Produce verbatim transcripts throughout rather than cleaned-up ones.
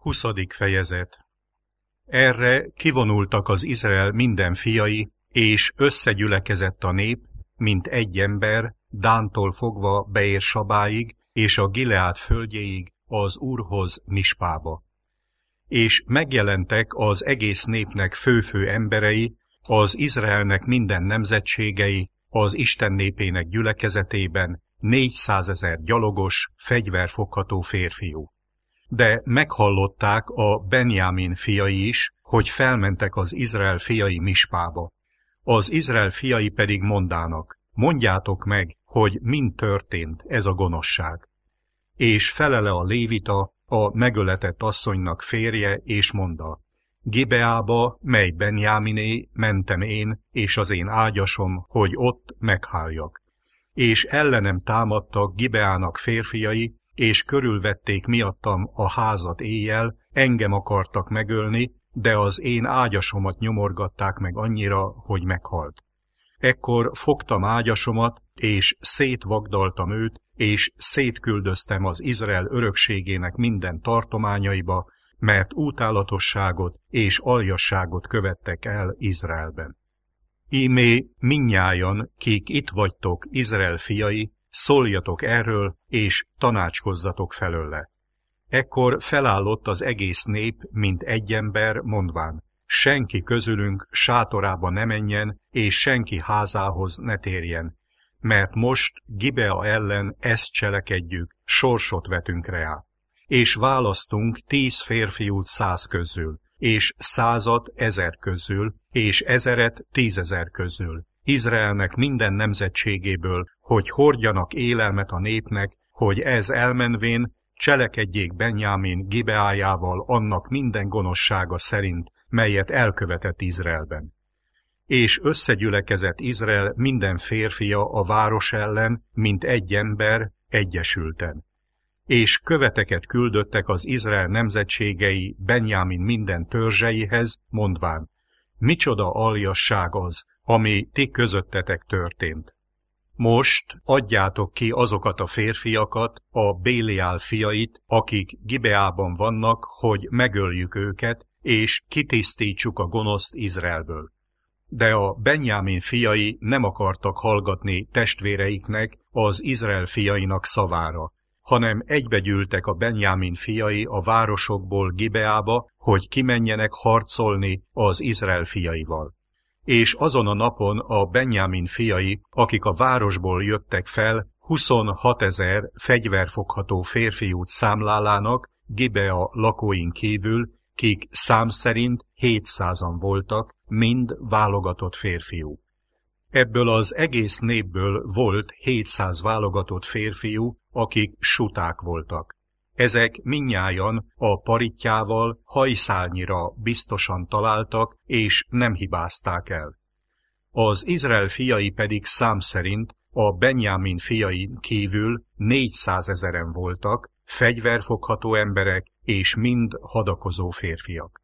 Huszadik fejezet. Erre kivonultak az Izrael minden fiai, és összegyülekezett a nép, mint egy ember, Dántól fogva Beérsabáig, és a Gileád földjéig, az Úrhoz Mispába. És megjelentek az egész népnek fő-fő emberei, az Izraelnek minden nemzetségei, az Isten népének gyülekezetében négyszázezer gyalogos, fegyverfogható férfiú. De meghallották a Benjámin fiai is, hogy felmentek az Izrael fiai Mispába. Az Izrael fiai pedig mondának, mondjátok meg, hogy mind történt ez a gonoszság. És felele a lévita, a megöletett asszonynak férje, és mondta, Gibeába, mely Benjáminé, mentem én, és az én ágyasom, hogy ott megháljak. És ellenem támadtak Gibeának férfiai, és körülvették miattam a házat éjjel, engem akartak megölni, de az én ágyasomat nyomorgatták meg annyira, hogy meghalt. Ekkor fogtam ágyasomat, és szétvagdaltam őt, és szétküldöztem az Izrael örökségének minden tartományaiba, mert útálatosságot és aljasságot követtek el Izraelben. Ímé minnyájan, kik itt vagytok, Izrael fiai, szóljatok erről, és tanácskozzatok felőle. Ekkor felállott az egész nép, mint egy ember, mondván, senki közülünk sátorába ne menjen, és senki házához ne térjen, mert most Gibea ellen ezt cselekedjük, sorsot vetünk rá. És választunk tíz férfiút száz közül, és százat ezer közül, és ezeret tízezer közül, Izraelnek minden nemzetségéből, hogy hordjanak élelmet a népnek, hogy ez elmenvén cselekedjék Benjámin Gibeájával annak minden gonoszsága szerint, melyet elkövetett Izraelben. És összegyülekezett Izrael minden férfia a város ellen, mint egy ember, egyesülten. És követeket küldöttek az Izrael nemzetségei Benjámin minden törzseihez, mondván, micsoda aljasság az, ami ti közöttetek történt. Most adjátok ki azokat a férfiakat, a Béliál fiait, akik Gibeában vannak, hogy megöljük őket, és kitisztítsuk a gonoszt Izraelből. De a Benjámin fiai nem akartak hallgatni testvéreiknek, az Izrael fiainak szavára, hanem egybegyűltek a Benjámin fiai a városokból Gibeába, hogy kimenjenek harcolni az Izrael fiaival. És azon a napon a Benjámin fiai, akik a városból jöttek fel, huszonhatezer fegyverfogható férfiút számlálának Gibea lakóin kívül, kik szám szerint hétszázan voltak, mind válogatott férfiú. Ebből az egész népből volt hétszáz válogatott férfiú, akik suták voltak. Ezek minnyájan a paritjával hajszálnyira biztosan találtak, és nem hibázták el. Az Izrael fiai pedig szám szerint a Benjámin fiain kívül négyszázezeren voltak, fegyverfogható emberek, és mind hadakozó férfiak.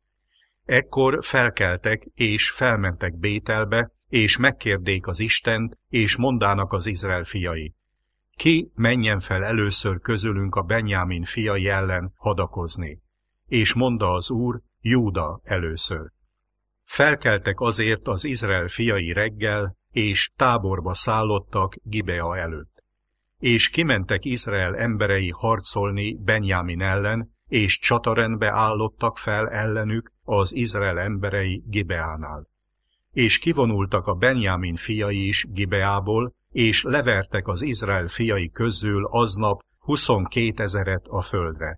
Ekkor felkeltek, és felmentek Bételbe, és megkérdék az Istent, és mondának az Izrael fiai. Ki menjen fel először közülünk a Benjámin fiai ellen hadakozni? És mondta az Úr, Júda először. Felkeltek azért az Izrael fiai reggel, és táborba szállottak Gibea előtt. És kimentek Izrael emberei harcolni Benjámin ellen, és csatarendbe állottak fel ellenük az Izrael emberei Gibeánál. És kivonultak a Benjámin fiai is Gibeából, és levertek az Izrael fiai közül aznap huszonkétezeret a földre.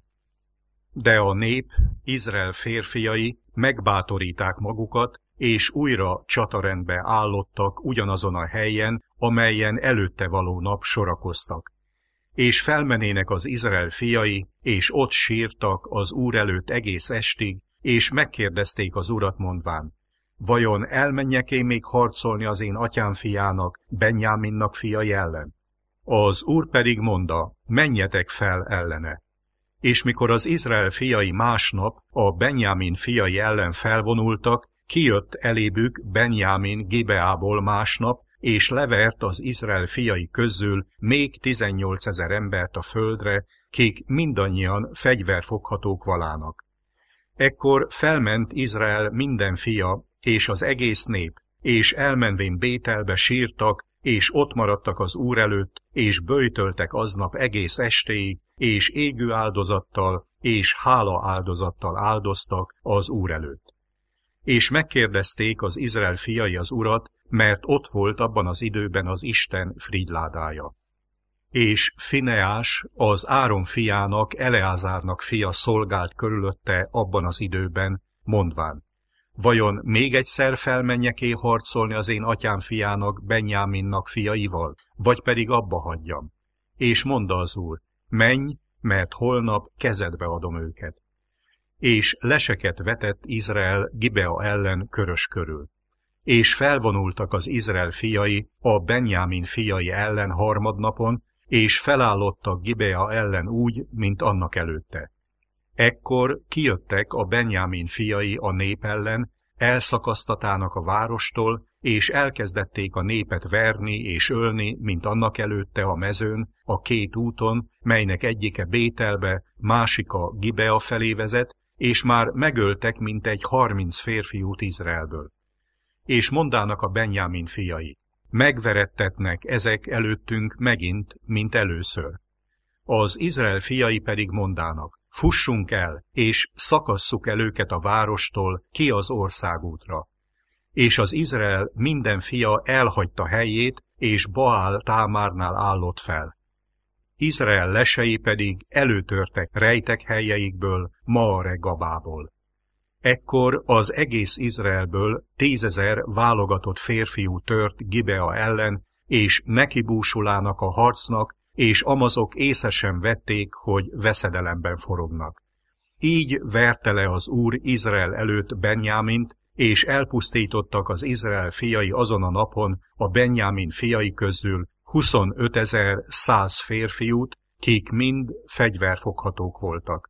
De a nép, Izrael férfiai megbátoríták magukat, és újra csatarendbe állottak ugyanazon a helyen, amelyen előtte való nap sorakoztak. És felmenének az Izrael fiai, és ott sírtak az Úr előtt egész estig, és megkérdezték az Urat mondván, vajon elmenjek én még harcolni az én atyám fiának, Benjáminnak fiai ellen? Az Úr pedig mondta, menjetek fel ellene. És mikor az Izrael fiai másnap a Benjámin fiai ellen felvonultak, kijött elébük Benjámin Gibeából másnap, és levert az Izrael fiai közül még tizennyolcezer embert a földre, kik mindannyian fegyverfoghatók valának. Ekkor felment Izrael minden fia, és az egész nép, és elmenvén Bételbe sírtak, és ott maradtak az Úr előtt, és böjtöltek aznap egész estéig, és égő áldozattal, és hála áldozattal áldoztak az Úr előtt. És megkérdezték az Izrael fiai az Urat, mert ott volt abban az időben az Isten frigyládája. És Fineás, az Áron fiának, Eleázárnak fia szolgált körülötte abban az időben, mondván: vajon még egyszer felmenjek-é harcolni az én atyám fiának, Benjáminnak fiaival, vagy pedig abba hagyjam? És mondta az Úr: menj, mert holnap kezedbe adom őket. És leseket vetett Izrael Gibea ellen körös körül. És felvonultak az Izrael fiai a Benjámin fiai ellen harmadnapon, és felállottak Gibea ellen úgy, mint annak előtte. Ekkor kijöttek a Benjámin fiai a nép ellen, elszakasztatának a várostól, és elkezdették a népet verni és ölni, mint annak előtte a mezőn, a két úton, melynek egyike Bételbe, másika Gibea felé vezet, és már megöltek mintegy harminc férfiút Izraelből. És mondának a Benjámin fiai: megverettetnek ezek előttünk megint, mint először. Az Izrael fiai pedig mondának: fussunk el, és szakasszuk el őket a várostól ki az országútra. És az Izrael minden fia elhagyta helyét, és Baál Támárnál állott fel. Izrael lesei pedig előtörtek rejtek helyeikből, Maare Gabából. Ekkor az egész Izraelből tízezer válogatott férfiú tört Gibea ellen, és nekibúsulának a harcnak, és amazok észre sem vették, hogy veszedelemben forognak. Így verte le az Úr Izrael előtt Benjámint, és elpusztítottak az Izrael fiai azon a napon a Benjámin fiai közül huszonötezer-száz férfiút, kik mind fegyverfoghatók voltak.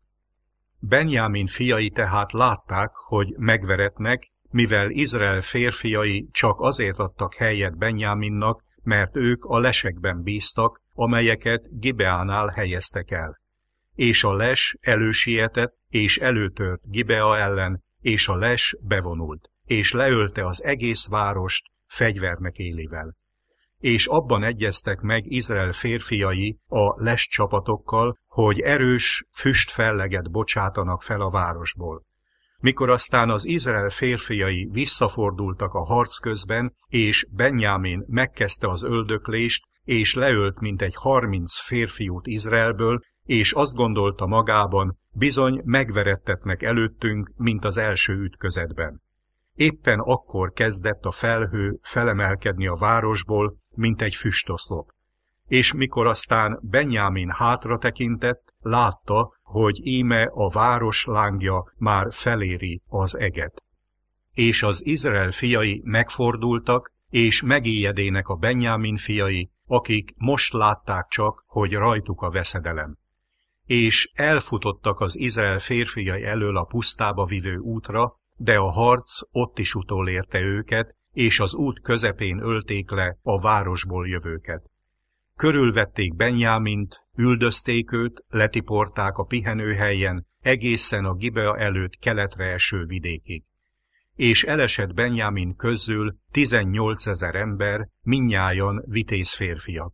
Benjámin fiai tehát látták, hogy megveretnek, mivel Izrael férfiai csak azért adtak helyet Benjáminnak, mert ők a lesekben bíztak, amelyeket Gibeánál helyeztek el. És a les elősietett, és előtört Gibea ellen, és a les bevonult, és leölte az egész várost fegyvernek élivel. És abban egyeztek meg Izrael férfiai a les csapatokkal, hogy erős füstfelleget bocsátanak fel a városból. Mikor aztán az Izrael férfiai visszafordultak a harc közben, és Benjámin megkezdte az öldöklést, és leölt mintegy harminc férfiút Izraelből, és azt gondolta magában, bizony megverettetnek előttünk, mint az első ütközetben. Éppen akkor kezdett a felhő felemelkedni a városból, mint egy füstoszlop. És mikor aztán Benjámin hátra tekintett, látta, hogy íme a város lángja már feléri az eget. És az Izrael fiai megfordultak, és megijedének a Benjámin fiai, akik most látták csak, hogy rajtuk a veszedelem. És elfutottak az Izrael férfiai elől a pusztába vivő útra, de a harc ott is utolérte őket, és az út közepén ölték le a városból jövőket. Körülvették Benjámint, üldözték őt, letiporták a pihenőhelyen, egészen a Gibea előtt keletre eső vidékig. És elesett Benjámin közül tizennyolcezer ember, mindnyájan vitéz férfiak.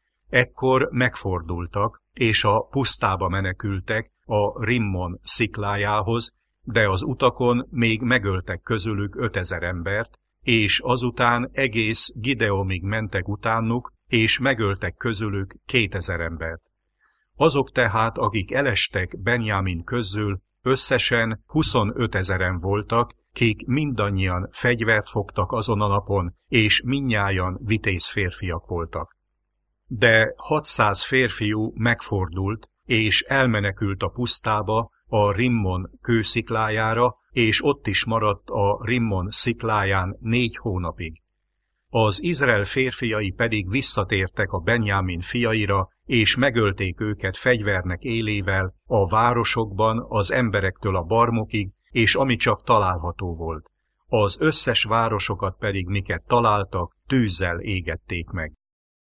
Ekkor megfordultak, és a pusztába menekültek a Rimmon sziklájához, de az utakon még megöltek közülük ötezer embert, és azután egész Gideomig mentek utánuk, és megöltek közülük kétezer embert. Azok tehát, akik elestek Benjámin közül, összesen huszonötezeren voltak, kik mindannyian fegyvert fogtak azon a napon, és mindnyájan vitéz férfiak voltak. De hatszáz férfiú megfordult, és elmenekült a pusztába, a Rimmon kősziklájára, és ott is maradt a Rimmon szikláján négy hónapig. Az Izrael férfiai pedig visszatértek a Benjámin fiaira, és megölték őket fegyvernek élével a városokban az emberektől a barmokig, és ami csak található volt. Az összes városokat pedig, miket találtak, tűzzel égették meg.